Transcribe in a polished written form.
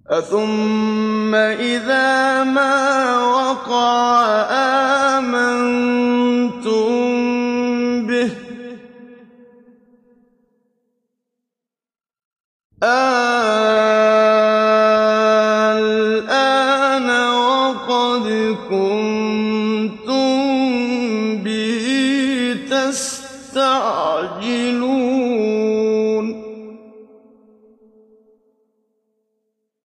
ثُمَّ إِذَا مَا وَقَعَ آمَنتُم بِهِ ۚ الْآنَ وَقَدْ كُنتُم بِهِ تَسْتَعْجِلُونَ